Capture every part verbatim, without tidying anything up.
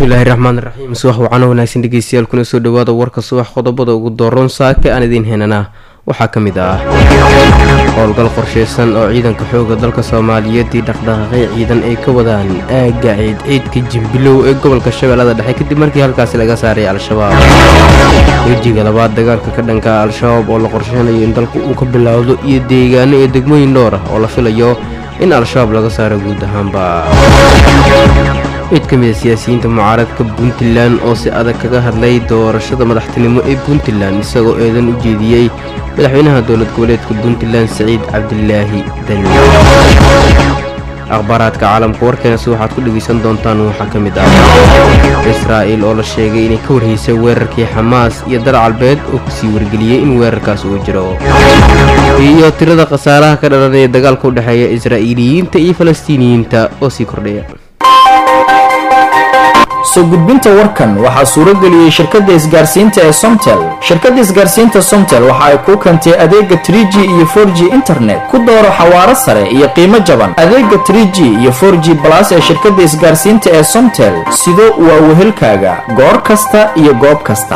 bismillaahi raxmaani raxiim subax wacan wanaagsan dhegeystayaal kuna soo dhawaada warka subax qodobada ugu dooron saaka aan idiin heynana waxaa ka mid ah howlgal qorsheysan oo ciidanka xooga dalka Soomaaliyeed iyo dhaqdhaqaaqyo ciidan ay ka wadaan aagga ciid ciidka Jimbilow ee gobolka Shabeellada Dhexe kadib markii halkaas laga saaray al-shabaab. wejiga labaad dagaalka ka dhanka al-shabaab oo la qorsheynayo in dalku uu ka bilowdo iyo deegaano iyo degmooyin dhowr ah oo la filayo in al-shabaab laga saaro guud ahaanba. mid ka mid ah siyaasiyiinta mucaaradka Puntland oo si adag kaga hadlay doorashada madaxtinimo ee Puntland isagoo eedan u jeediyay madaxweynaha dowlad goboleedka Puntland Saciid Cabdilaahi Dani. akhbaaraadka caalamka warkeena waxaad ku dhageysan doontaan waxaa ka mid ah Israa'iil oo la sheegay inay ka warheysay weerarkii Xamaas iyo Dar Galbeed oo ku sii wargeliyay in weerarkaas uu jiro, iyo tirada khasaaraha ka dhalanaya dagaalka u dhaxeeya Israa'iiliyiinta iyo Falastiiniyiinta oo sii kordhaya. soo gudbinta warkan waxaa suuro geliyay shirkadda isgaarsiinta ee Somtel. shirkadda isgaarsiinta Somtel waxa ay ku keentay adeega three G iyo four G internet ku dooro xawaare sare iyo qiimo jaban. adeega three G iyo four G plus ee shirkadda isgaarsiinta ee Somtel sidoo waa wehelkaaga goor kasta iyo goob kasta.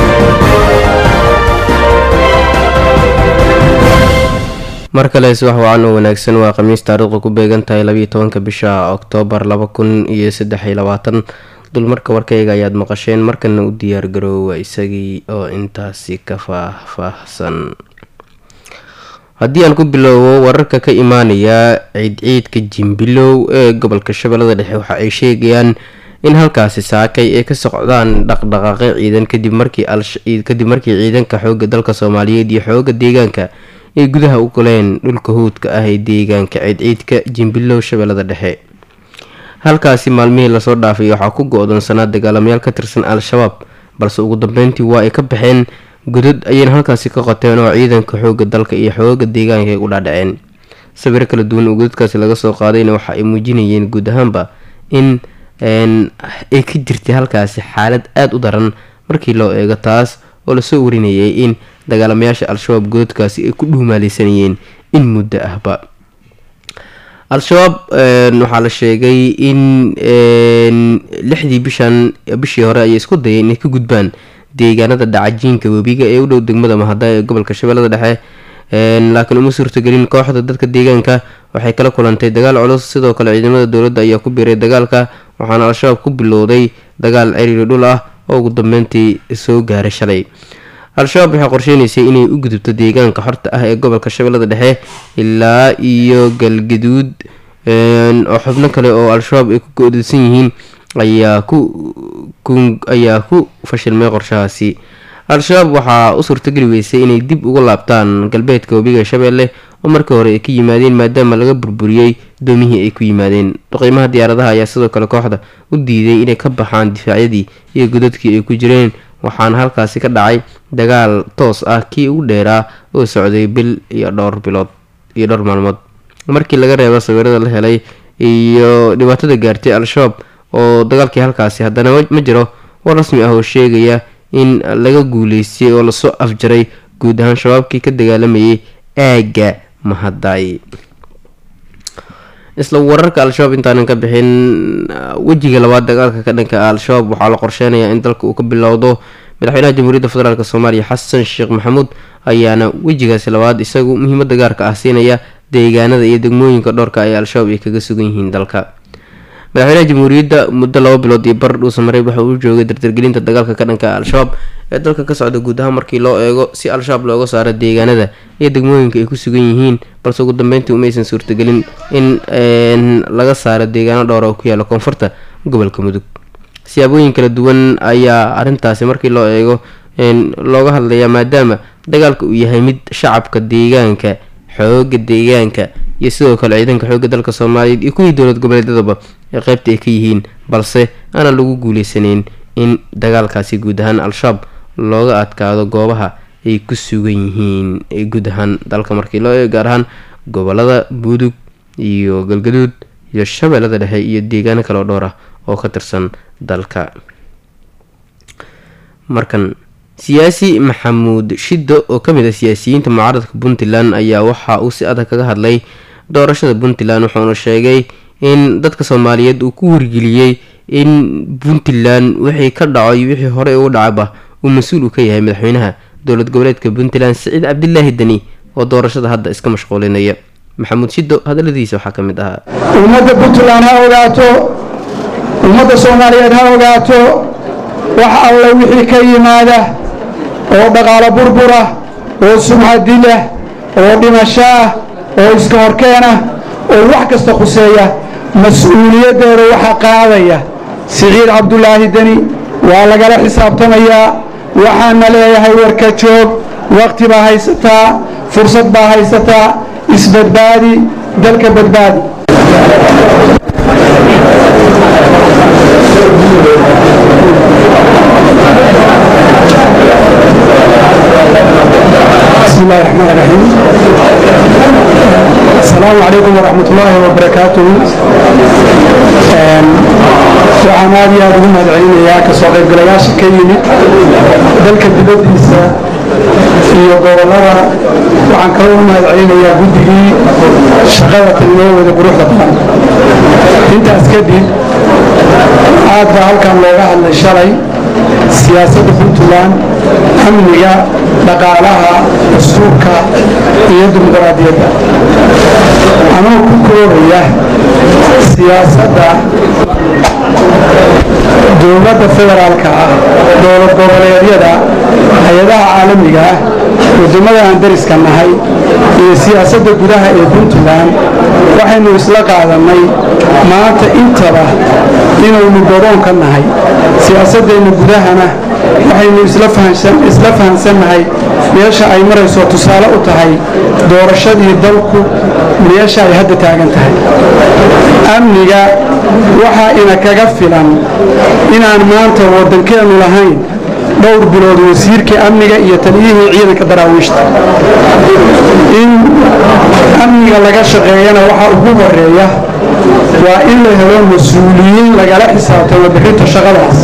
mar kale subax wacan oo wanaagsan waa khamiis taariikhdu ku beegan tahay laba iyo tobanka bisha Oktoobar laba kun iyo saddex iyo labaatan. dulmarka warkayga ayaad maqasheen, markana u diyaar garoowa isagii oo intaasi ka faahfaahsan. haddii aan ku bilowbo wararka ka imaanaya ciid ciidka Jimbilow ee gobolka Shabeellada Dhexe waxa ay sheegayaan in halkaasi saakay ay ka socdaan dhaqdhaqaaqyo ciidan kadib markii kadib markii ciidanka xooga dalka Soomaaliyeed iyo xooga deegaanka ay gudaha u galeen dhulka hoodka ah ee deegaanka ciid ciidka Jimbilow Shabeellada Dhexe. halkaasi maalmihii lasoo dhaafay waxaa ku go'doonsanaa dagaalamayaal ka tirsan al-shabaab, balse ugu dambeyntii waa ay ka baxeen godad ayayna halkaasi ka qoteen oo ciidanka xooga dalka iyo xooga deegaanka ay u dhaadhaceen. sawir kala duwan oo godadkaasi laga soo qaadayna waxa ay muujinayeen guud ahaanba in ay ka jirtay halkaasi xaalad aada u daran markii loo eego taas oo lasoo warinayay in dagaalamayaasha al-shabaab godadkaasi ay ku dhuumaaleysanayeen in muddo ahba. al-shabaab waxaa la sheegay in lixdii bishan bishii hore ayay isku dayeen inay ka gudbaan deegaanada dhacajiinka webiga ee u dhow degmada Mahada ee gobolka Shabeellada Dhexe, laakiin uma suurtagelin. kooxda dadka deegaanka waxay kala kulantay dagaal culus, sidoo kale ciidamada dowladda ayaa ku biiray dagaalka, waxaana al-shabaab ku bilowday dagaal ciriiri dhul ah oo ugu dambeyntii soo gaaray shalay. al-shabaab waxay qorsheynaysay inay u gudubto deegaanka xorta ah ee gobolka Shabeellada Dhexe ilaa iyo Galgaduud, oo xubno kale oo al-shabaab ay ku go'doonsan yihiin ayaa ku ayaa ku fashilmay qorshahaasi. al-shabaab waxaa u suurtageli weysay inay dib uga laabtaan galbeedka webiga Shabeelle oo markii hore ay ka yimaadeen maadaama laga burburiyey doomihii ay ku yimaadeen. qiimaha diyaaradaha ayaa sidoo kale kooxda u diiday inay ka baxaan difaacyadii iyo godadkii ay ku jireen, waxaana halkaasi ka dhacay dagaal toos ah kii ugu dheeraa oo socday bil iyo dhowr bilood iyo dhowr maalmood. markii laga reebo sawirada la helay iyo dhibaatada gaartay al-shabaab oo dagaalkii halkaasi, haddana ma jiro war rasmi ah oo sheegaya in laga guuleystay oo lasoo afjaray guud ahaan shabaabkii ka dagaalamayay aagga Mahaday. isla wararka al-shabaab intaanan ka bixin, wejiga labaad dagaalka ka dhanka al-shabaab waxaa la qorsheynayaa in dalka uu ka bilowdo. madaxweynaha jamhuuriyadda federaalk Soomaaliya Xasan Sheekh Maxamuud ayaana wejigaasi labaad isagu muhiimada gaarka ah siinaya deegaanada iyo degmooyinka dhowrka ay al-shabaab ay kaga sugan yihiin dalka. madaxweynaha jamhuuriyadda muddo laba bilood iyo bar dhuusan maray waxa uu joogay dardargelinta dagaalka ka dhanka al-shabaab ee dalka ka socda guud ahaan markii loo eego si al-shabaab looga saaro deegaanada iyo degmooyinka ay ku sugan yihiin, balse ugu dambeyntii umaysan suurtagelin in laga saaro deegaano dhowr oo ku yaala koonfurta gobolka Mudug. siyaabooyin kala duwan ayaa arrintaasi markii loo eego looga hadlayaa maadaama dagaalka uu yahay mid shacabka deegaanka, xooga deegaanka iyo sidoo kale ciidanka xooga dalka Soomaaliyeed iyo kuwii dowlad goboleedyadaba ee qaybta ay ka yihiin, balse aanan lagu guuleysaneyn in dagaalkaasi guud ahaan al-shabaab looga adkaado goobaha ay ku sugan yihiin ee guud ahaan dalka markii loo eego gaar ahaan gobolada Mudug iyo Galgaduud iyo Shabeellada Dhexe iyo deegaano kale oo dhowr ah oo ka tirsan dalka. markan siyaasi Maxamuud Shiddo oo kamid ah siyaasiyiinta mucaaradka Puntland ayaa waxa uu si adag kaga hadlay doorashada Puntland, wuxuuna sheegay in dadka Soomaaliyeed uu ku wargeliyay in puntland wixii ka dhaco iyo wixii horey ugu dhacaba uu mas-uul u ka yahay madaxweynaha dowlad goboleedka puntland siciid cabdilaahi deni oo doorashada hadda iska mashquulinaya. maxamuud shido hadaladiisa waxaa ka mid ahaa: ummadda puntland ha ogaato, ummadda soomaaliyeed ha ogaato, wax alle wixii ka yimaada oo dhaqaalo burbura, oo sumcadilah, oo dhimasho ah, oo iska horkeen ah, oo wax kasta khuseeya, mas-uuliyaddeeda waxaa qaadaya siciid cabdulaahi deni. waa lagala xisaabtamayaa. waxaana leeyahay warka joog, waqti baa haysataa, fursad baa haysataa, isbadbaadi, dalka badbaadi. بسم الله الرحمن الرحيم. السلام عليكم ورحمة الله وبركاته. waxaan aad iyo aad ugu mahadcelinayaa kasoo qaybgalayaasha ka yimid dalka dibadiisa iyo gobolada. waxaan kaloo u mahadcelinayaa guddigii shaqada tanoo wada quruxda badan. intaas kadib aad baa halkan looga hadlay shalay siyaasadda puntland, amniga, dhaqaalaha, dastuurka iyo dimuqraadiyadda. anoo ku koobaya siyaasadda dowladda federaalka ah, dowlad goboleedyada, hay-adaha caalamiga ah, wadamada aan dariska nahay iyo siyaasadda gudaha ee puntland, waxaynu isla qaadanay maanta intaba inaynu godoon ka nahay. siyaasadeenna gudahana waxaynu isla fahansannahay meesha ay marayso tusaale u tahay doorashadii dalku meesha ay hadda taagan tahay. amniga waxaa ina kaga filan inaan maanta waddankeenu lahayn dhowr bilood wasiirka amniga iyo taliyihii ciidanka daraawiishta. in amniga laga shaqeeyana waxaa ugu horeeya waa in la helo mas-uuliyiin lagala xisaabtamo bixinta shaqadaas.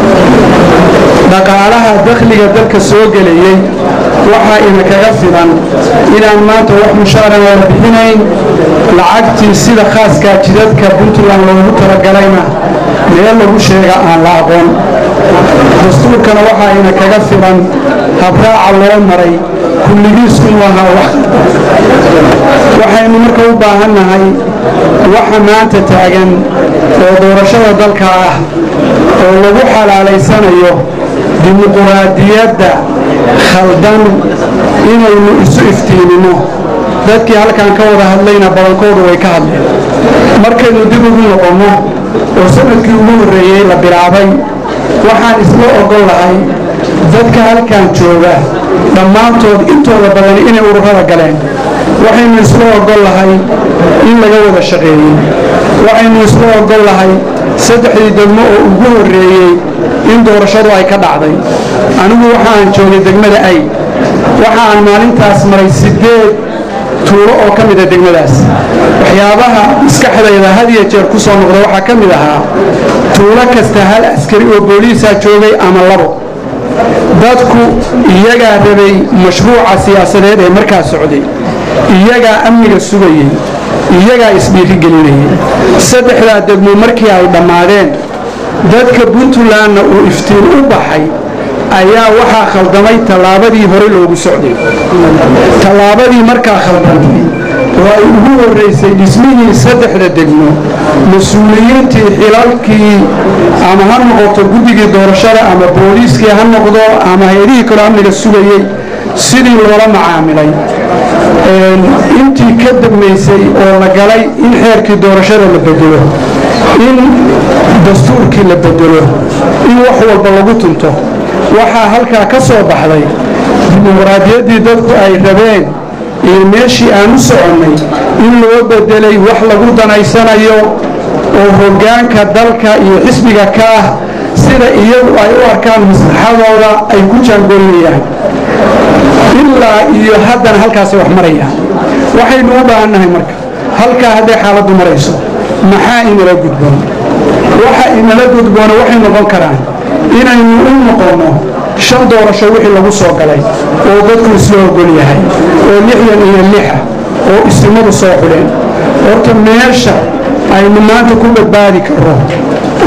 dhaqaalaha dakhliga dalka soo gelayay waxaa ina kaga filan inaan maanta wax mushaaran wala bixinayn. lacagtii sida khaaskaa jidadka puntland loogu talagalayna meel lagu sheega aan la aqoon. dastuurkana waxaa ina kaga filan habraaca loo maray kulligiisku wahaa wax. waxaynu marka u baahannahay waxa maanta taagan oo doorashada dalka ah oo lagu xalaalaysanayo dimuqraadiyadda khaldan inaynu isu iftiinino. dadkii halkan ka wada hadlayna badankoodu way ka hadleen. markaynu dib ugu noqonno oo sanadkii ugu horreeyey la bilaabay, waxaan isla ogol lahay dadka halkan jooga dhammaantood intooda badan inay ururada galeen. waxaynu isla ogol lahay in laga wada shaqeeyey. waxaynu isla ogol lahay saddexdii degmo oo ugu horreeyey in doorashadu ay ka dhacday. anigu waxaan joogay degmada ay waxaan maalintaas maray sideed tuulo oo ka mida degmadaas. waxyaabaha maskaxdayda had iyo jeer ku soo noqda waxaa ka mid ahaa tuulo kasta hal askari oo booliisaa joogay ama labo. dadku iyagaa rabay mashruuca siyaasadeed ee markaa socday, iyagaa amniga sugayey, iyagaa isdhiirigelinayay. saddexdaa degmo markii ay dhammaadeen, dadka puntlandna uu iftiin u baxay, ayaa waxaa khaldamay tallaabadii hore loogu socday. tallaabadii markaa khaldamay oo ay ugu horraysay dhismihii saddexda degmo, mas-uuliyiintii xilalkii ama ha noqoto guddigii doorashada ama booliiskii ha noqdo ama hay-adihii kaloo amniga sugayey sidii loola macaamilay. intii ka dambaysay oo la galay in xeerkii doorashada la bedelo, in dastuurkii la bedelo, in wax walba lagu tunto, waxaa halkaa ka soo baxday dimuqraadiyaddii dadku ay rabeen iyo meeshii aan u soconnay in loo bedelay wax lagu danaysanayo oo hoggaanka dalka iyo xisbiga ka ah sida iyagu ay u arkaan maslaxadooda ay ku jaangoynayaan. ilaa iyo haddana halkaasay wax marayaan. waxaynu u baahannahay marka halkaa hadday xaaladdu marayso maxaa inala gudboon? waxa inala gudboona waxay noqon karaan inaynu u noqonno shan doorasho wixii lagu soo galay oo dadku isla ogol yahay oo lixdan iyo lixa oo istimadu soo xuleen. horta meesha aynu maanta ku badbaadi karro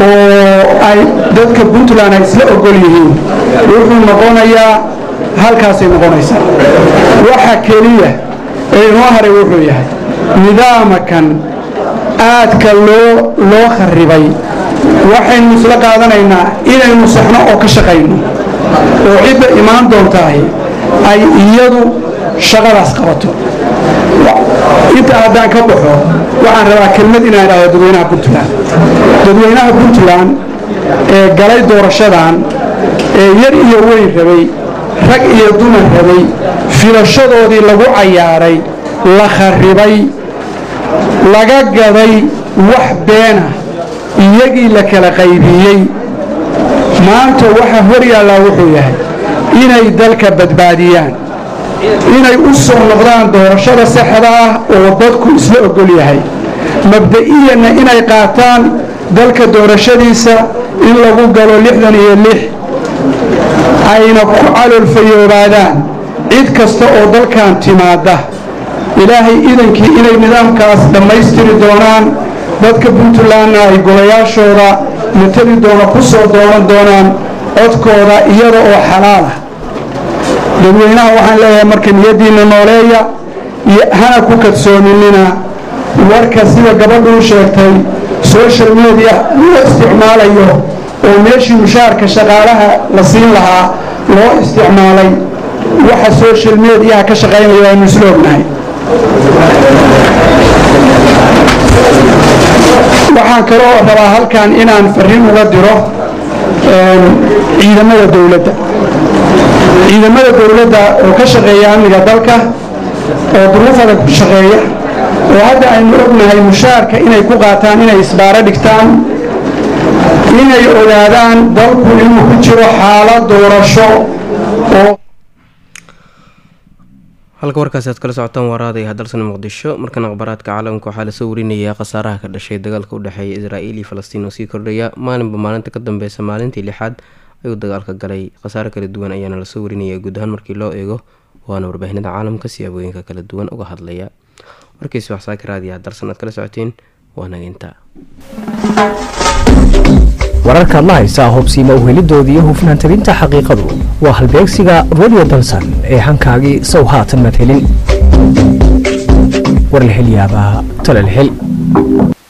oo ay dadka puntland ay isla ogol yihiin wuxuu noqonayaa halkaasay noqonaysaa. waxa keliya ee inoo haray wuxuu yahay nidaamkan aadka loo loo kharibay. waxaynu isla qaadanaynaa inaynu saxno oo ka shaqayno oo cidda imaan doontahay ay iyadu shaqadaas qabato. inta haddaan ka baxo waxaan rabaa kelmad inaan idhaahdo dadweynaha puntland dadweynaha puntland ee galay doorashadan ee yar iyo weyn rabay, rag iyo dumar rabay, filashadoodii lagu cayaaray, la kharibay, laga gaday wax beena, iyagii la kala qaybiyey. maanta waxa hor yaallaa wuxuu yahay inay dalka badbaadiyaan, inay u soo noqdaan doorashada saxda ah oo dadku isla ogol yahay, mabda'iyanna inay qaataan dalka doorashadiisa in lagu galo lixdan iyo lix, ayna ku caloolfayoobaadaan cid kasta oo dalkan timaada. ilaahay idankii inay nidaamkaas dhammaystiri doonaan, dadka puntlandna ay golayaashooda matali doona ku soo doonan doonaan codkooda iyada oo xalaal ah. dadweynaha waxaan leeyahay marka niyadiinna nooleeya iyo hana ku kadsoominina warka sida gabadhuu sheegtay social media loo isticmaalayo oo meeshii mushaarka shaqaalaha la siin lahaa loo isticmaalay. waxa social mediaha ka shaqaynaya aynu isla ognahay. waxaan kaloo rabaa halkan inaan fariin uga diro ciidamada dowladda ciidamada dowladda oo ka shaqeeya amniga dalka oo duruuf adag ku shaqeeya oo hadda aynu ognahay mushaarka inay ku qaataan inay isbaaro dhigtaan, inay ogaadaan dalku inuu ku jiro xaalad doorasho. oo halka warkaasi aad kala socotaan waaraadaya hadalsan muqdisho. markan akhbaaraadka caalamka waxaa lasoo warinayaa khasaaraha ka dhashay dagaalka u dhexeeya israa'iil iyo falastiin oo sii kordhaya maalinba maalinta ka dambeysa. maalintii lixaad ayuu dagaalka galay, khasaare kala duwan ayaana lasoo warinaya guud ahaan markii loo eego, waana warbaahinada caalamka siyaabooyinka kala duwan uga hadlaya. warkiisi wax saaka raadiya hadalsan aad kala socoteen waa naginta. wararkaad la haysaa hubsiima uhelidoodii iyo hufnaan tabinta xaqiiqadu waa halbeegsiga radio dalsan ee hankaagii sow haatan madhelin. war la hel yaabaa tala la hel.